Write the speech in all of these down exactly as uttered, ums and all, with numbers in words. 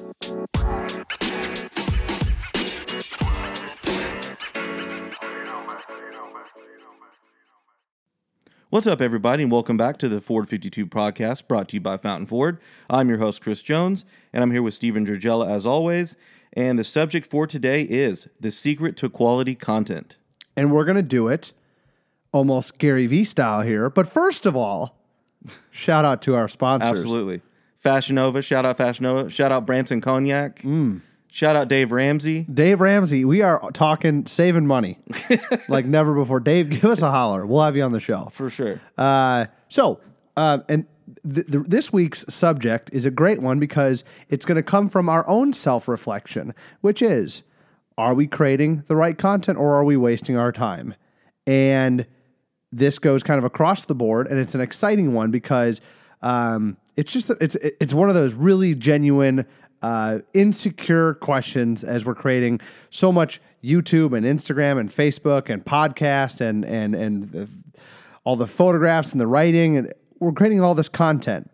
What's up, everybody, and welcome back to the Ford fifty-two podcast, brought to you by Fountain Ford. I'm your host, Chris Jones, and I'm here with Steven Dragella, as always. And the subject for today is the secret to quality content. And we're going to do it almost Gary Vee style here. But first of all, shout out to our sponsors. Absolutely. Fashion Nova, shout out Fashion Nova, shout out Branson Cognac, mm. shout out Dave Ramsey. Dave Ramsey, we are talking saving money like never before. Dave, give us a holler. We'll have you on the show. For sure. Uh, so, uh, and th- th- this week's subject is a great one because it's going to come from our own self-reflection, which is, are we creating the right content or are we wasting our time? And this goes kind of across the board, and it's an exciting one because um, it's just it's it's one of those really genuine, uh, insecure questions as we're creating so much YouTube and Instagram and Facebook and podcast and and and the, all the photographs and the writing, and we're creating all this content.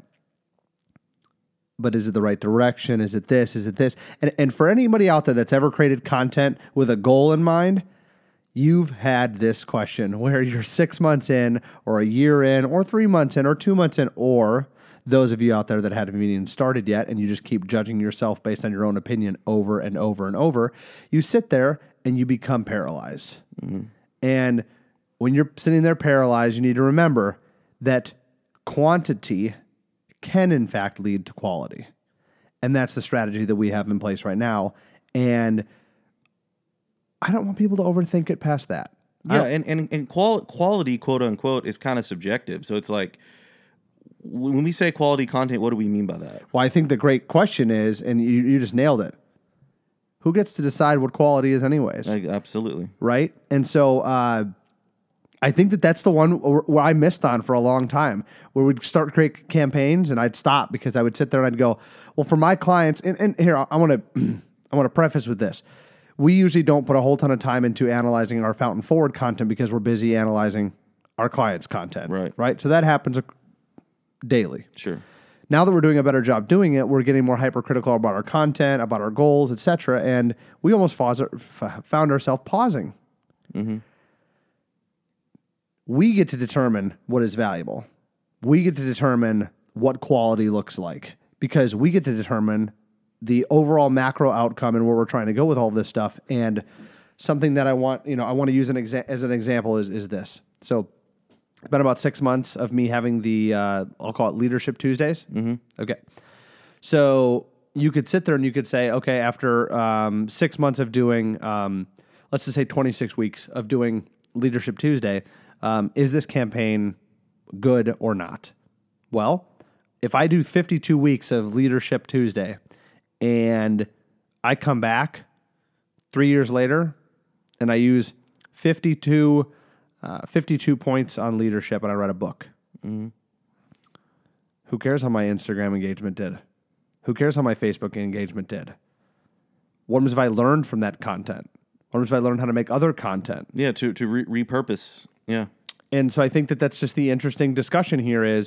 But is it the right direction? Is it this? Is it this? And and for anybody out there that's ever created content with a goal in mind, you've had this question where you're six months in or a year in or three months in or two months in, or those of you out there that haven't even started yet and you just keep judging yourself based on your own opinion over and over and over, you sit there and you become paralyzed. Mm-hmm. And when you're sitting there paralyzed, you need to remember that quantity can in fact lead to quality. And that's the strategy that we have in place right now. And I don't want people to overthink it past that. Yeah, uh, and, and, and qual- quality, quote unquote, is kind of subjective. So it's like, when we say quality content, what do we mean by that? Well, I think the great question is, and you, you just nailed it, who gets to decide what quality is anyways? Like, absolutely. Right? And so uh, I think that that's the one where I missed on for a long time, where we'd start create campaigns and I'd stop because I would sit there and I'd go, well, for my clients, and, and here, I want to I want to preface with this. We usually don't put a whole ton of time into analyzing our Fountain Forward content because we're busy analyzing our clients' content. Right. Right? So that happens daily. Sure. Now that we're doing a better job doing it, we're getting more hypercritical about our content, about our goals, et cetera. And we almost found ourselves pausing. Mm-hmm. We get to determine what is valuable. We get to determine what quality looks like because we get to determine the overall macro outcome and where we're trying to go with all this stuff. And something that I want, you know, I want to use an exa- as an example is, is this. So it's been about six months of me having the, uh, I'll call it Leadership Tuesdays. Mm-hmm. Okay. So you could sit there and you could say, okay, after um, six months of doing, um, let's just say twenty-six weeks of doing Leadership Tuesday, um, is this campaign good or not? Well, if I do fifty-two weeks of Leadership Tuesday and I come back three years later and I use fifty-two Uh, fifty-two points on leadership, and I read a book. Mm-hmm. Who cares how my Instagram engagement did? Who cares how my Facebook engagement did? What have I learned from that content? What have I learned how to make other content? Yeah, to to re- repurpose. Yeah. And so I think that that's just the interesting discussion here is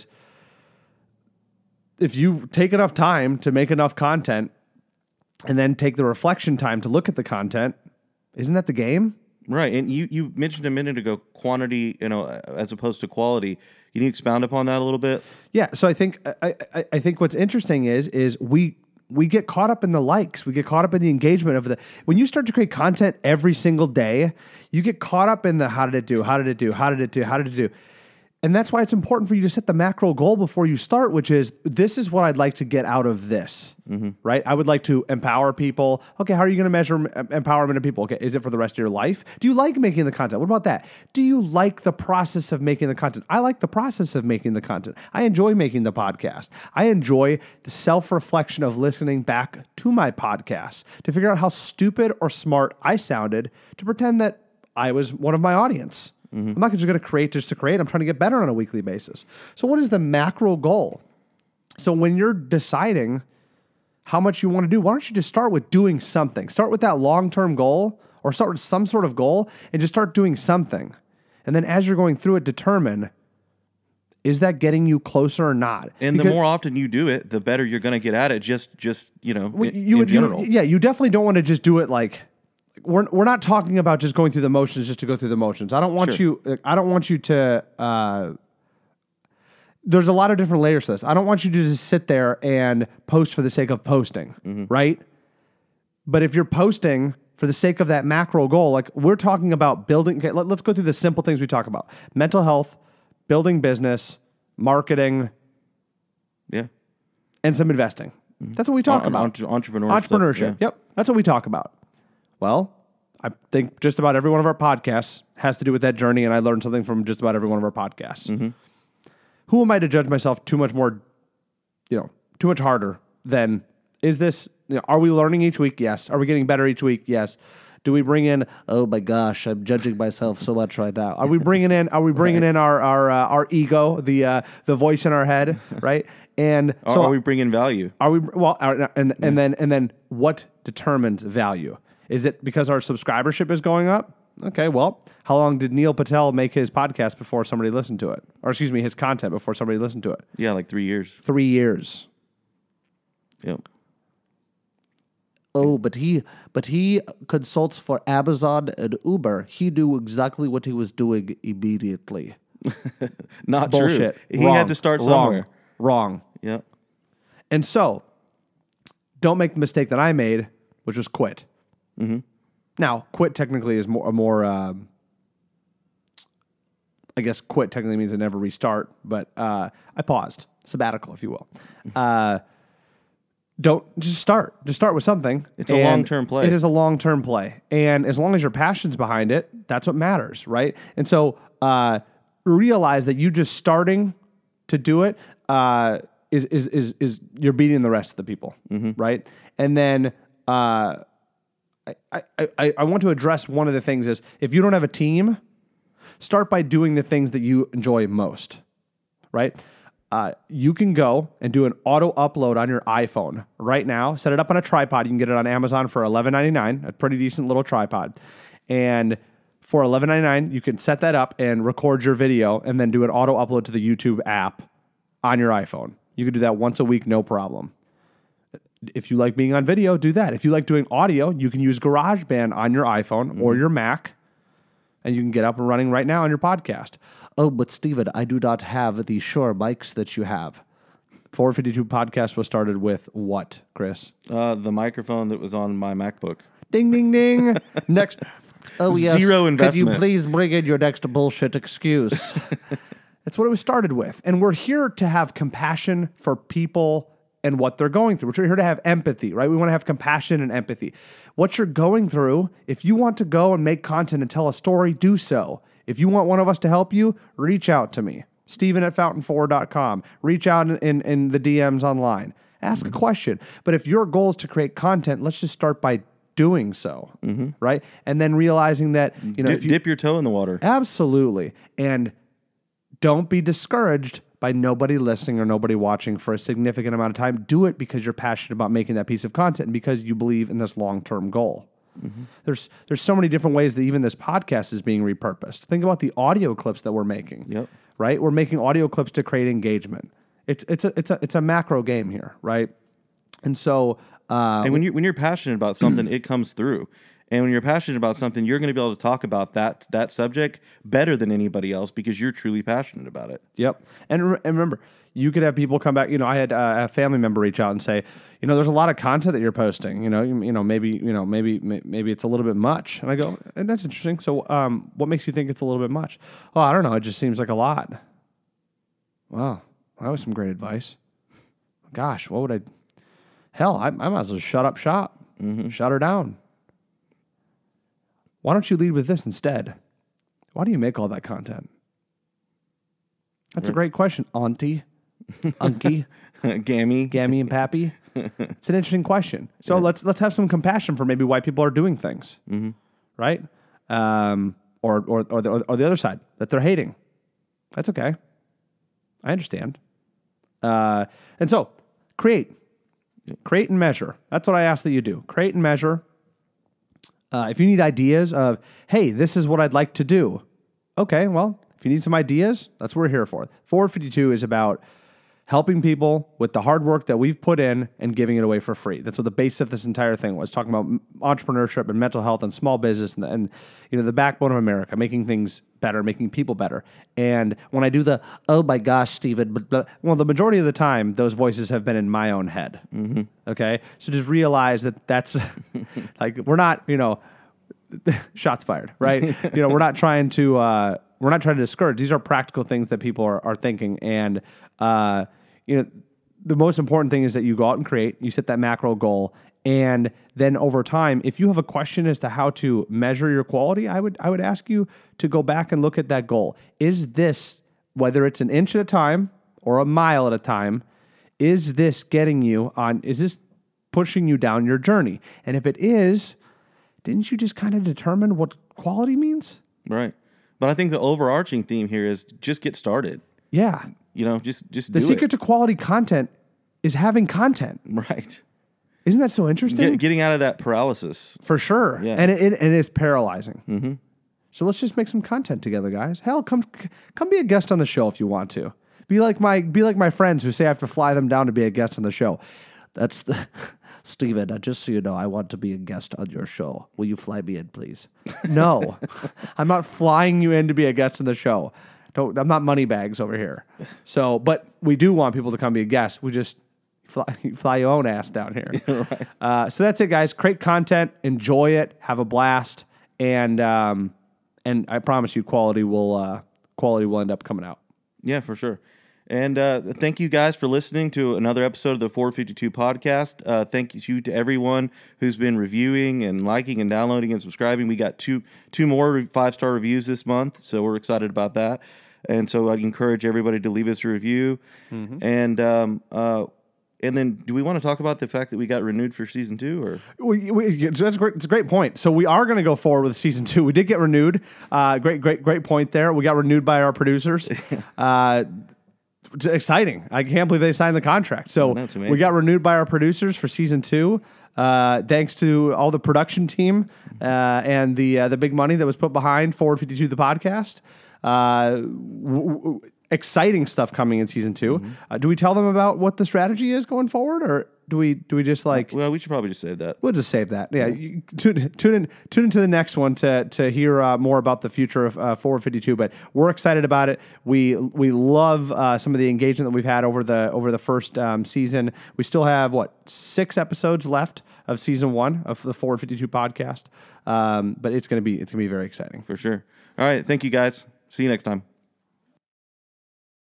if you take enough time to make enough content and then take the reflection time to look at the content, isn't that the game? Right, and you, you mentioned a minute ago quantity, you know, as opposed to quality. Can you expound upon that a little bit? Yeah, so I think I, I, I think what's interesting is is we we get caught up in the likes, we get caught up in the engagement of the. When you start to create content every single day, you get caught up in the how did it do, how did it do, how did it do, how did it do. And that's why it's important for you to set the macro goal before you start, which is, this is what I'd like to get out of this, mm-hmm. right? I would like to empower people. Okay, how are you going to measure empowerment of people? Okay, is it for the rest of your life? Do you like making the content? What about that? Do you like the process of making the content? I like the process of making the content. I enjoy making the podcast. I enjoy the self-reflection of listening back to my podcast to figure out how stupid or smart I sounded to pretend that I was one of my audience. Mm-hmm. I'm not just going to create just to create. I'm trying to get better on a weekly basis. So what is the macro goal? So when you're deciding how much you want to do, why don't you just start with doing something? Start with that long-term goal or start with some sort of goal and just start doing something. And then as you're going through it, determine, Is that getting you closer or not? And Because the more often you do it, the better you're going to get at it. Just, just you know, in, you in would, you, general. yeah, you definitely don't want to just do it like we're we're not talking about just going through the motions just to go through the motions. I don't want Sure. you. I don't want you to. Uh, there's a lot of different layers to this. I don't want you to just sit there and post for the sake of posting, Mm-hmm. right? But if you're posting for the sake of that macro goal, like we're talking about building. Okay, let, let's go through the simple things we talk about: mental health, building business, marketing, Yeah. and some investing. That's what we talk En- about. entre- entrepreneurship. Entrepreneurship. Yeah. Yep. That's what we talk about. Well, I think just about every one of our podcasts has to do with that journey, and I learned something from just about every one of our podcasts. Mm-hmm. Who am I to judge myself too much more, you know, too much harder than is this, you know, are we learning each week? Yes. Are we getting better each week? Yes. Do we bring in, oh my gosh, I'm judging myself so much right now. Are we bringing in, are we bringing in our our uh, our ego, the uh, the voice in our head, right? And Or so are we bringing value? Are we well? are- And and then and then what determines value? Is it because our subscribership is going up? Okay, well, how long did Neil Patel make his podcast before somebody listened to it? Or excuse me, his content before somebody listened to it? Yeah, like three years. Three years. Yep. Oh, but he but he consults for Amazon and Uber. He knew exactly what he was doing immediately. Not Bullshit. true. He Wrong. had to start Wrong. somewhere. Wrong. Yep. And so, don't make the mistake that I made, which was quit. Mm-hmm. Now, quit technically is more a more. Um, I guess quit technically means I never restart, but uh, I paused, sabbatical, if you will. Uh, don't just start. Just start with something. It's a and long-term play. It is a long-term play, and as long as your passion's behind it, that's what matters, right? And so, uh, realize that you just starting to do it uh, is is is is you're beating the rest of the people, right? And then. Uh, I, I, I want to address one of the things is if you don't have a team, start by doing the things that you enjoy most, right? Uh, you can go and do an auto upload on your iPhone right now. Set it up on a tripod. You can get it on Amazon for eleven ninety-nine, a pretty decent little tripod. And for eleven ninety-nine, you can set that up and record your video and then do an auto upload to the YouTube app on your iPhone. You can do that once a week, no problem. If you like being on video, do that. If you like doing audio, you can use GarageBand on your iPhone mm-hmm. or your Mac, and you can get up and running right now on your podcast. Oh, but Steven, I do not have the Shure mics that you have. four fifty-two Podcast was started with what, Chris? Uh, the microphone that was on my MacBook. Ding, ding, ding. Next. Oh, yes. Zero investment. Could you please bring in your next bullshit excuse? That's what it was started with. And we're here to have compassion for people and what they're going through. We're here to have empathy, right? We want to have compassion and empathy. What you're going through, if you want to go and make content and tell a story, do so. If you want one of us to help you, reach out to me, Steven at fountain four dot com. Reach out in, in, in the D Ms online. Ask mm-hmm. a question. But if your goal is to create content, let's just start by doing so, mm-hmm. right? And then realizing that, you know, D- if you dip your toe in the water. Absolutely. And don't be discouraged by nobody listening or nobody watching for a significant amount of time. Do it because you're passionate about making that piece of content and because you believe in this long-term goal. Mm-hmm. There's there's so many different ways that even this podcast is being repurposed. Think about the audio clips that we're making. Yep. Right? We're making audio clips to create engagement. It's it's a it's a it's a macro game here, right? And so uh, and when you when you're passionate about something, it comes through. And when you're passionate about something, you're going to be able to talk about that that subject better than anybody else because you're truly passionate about it. Yep. And, re- and remember, you could have people come back. You know, I had uh, a family member reach out and say, you know, there's a lot of content that you're posting. You know, you, you know, maybe, you know, maybe, maybe it's a little bit much. And I go, and that's interesting. So, um, what makes you think it's a little bit much? Oh, I don't know. It just seems like a lot. Wow, that was some great advice. Gosh, what would I? Hell, I, I might as well shut up shop, mm-hmm. shut her down. Why don't you lead with this instead? Why do you make all that content? That's a great question, Auntie, Unky, Gammy, Gammy, and Pappy. It's an interesting question. So yeah. let's let's have some compassion for maybe why people are doing things, mm-hmm. right? Um, or or or the, or the other side that they're hating. That's okay. I understand. Uh, and so create, create and measure. That's what I ask that you do. Create and measure. Uh, if you need ideas of, hey, this is what I'd like to do. Okay, well, If you need some ideas, that's what we're here for. Forward fifty-two is about helping people with the hard work that we've put in and giving it away for free. That's what the base of this entire thing was, talking about entrepreneurship and mental health and small business and, and you know the backbone of America, making things better, making people better. And when I do the, oh my gosh, Steven, blah, blah, well, the majority of the time, those voices have been in my own head. Mm-hmm. Okay? So just realize that that's, like, we're not, you know, shots fired, right? you know, we're not trying to, uh, we're not trying to discourage. These are practical things that people are, are thinking. And, uh, you know, the most important thing is that you go out and create, you set that macro goal, and then over time, if you have a question as to how to measure your quality, I would I would ask you to go back and look at that goal. Is this, whether it's an inch at a time or a mile at a time, is this getting you on, is this pushing you down your journey? And if it is, didn't you just kind of determine what quality means? Right. But I think the overarching theme here is just get started. Yeah. You know, just just The do secret it. to quality content is having content. Right. Isn't that so interesting? Get, getting out of that paralysis. For sure. Yeah. And it, it, and it's paralyzing. Mm-hmm. So let's just make some content together, guys. Hell, come come be a guest on the show if you want to. Be like my be like my friends who say I have to fly them down to be a guest on the show. That's the Steven, uh, just so you know, I want to be a guest on your show. Will you fly me in, please? No. I'm not flying you in to be a guest on the show. Don't, I'm not money bags over here. So, but we do want people to come be a guest. We just fly, fly your own ass down here. Right. Uh, so that's it, guys. Create content, enjoy it, have a blast, and um, and I promise you, quality will uh, quality will end up coming out. Yeah, for sure. And uh, thank you guys for listening to another episode of the Forward fifty-two podcast. Uh, thank you to everyone who's been reviewing and liking and downloading and subscribing. We got two two more five-star reviews this month, so we're excited about that. And so I'd encourage everybody to leave us a review. Mm-hmm. And um, uh, and then do we want to talk about the fact that we got renewed for season two? Or we, we, that's great. It's a great point. So we are going to go forward with season two. We did get renewed. Uh, great, great, great point there. We got renewed by our producers. uh, It's exciting. I can't believe they signed the contract. So we got renewed by our producers for season two. Uh, thanks to all the production team uh, and the uh, the big money that was put behind Forward fifty-two, the podcast. Uh, w- w- exciting stuff coming in season two. Mm-hmm. Uh, do we tell them about what the strategy is going forward, or do we do we just like? Well, we should probably just save that. We'll just save that. Yeah, you, tune, tune in tune into the next one to to hear uh, more about the future of uh, Forward fifty-two. But we're excited about it. We we love uh, some of the engagement that we've had over the over the first um, season. We still have what six episodes left of season one of the Forward fifty-two podcast. Um, but it's gonna be it's gonna be very exciting for sure. All right, thank you guys. See you next time.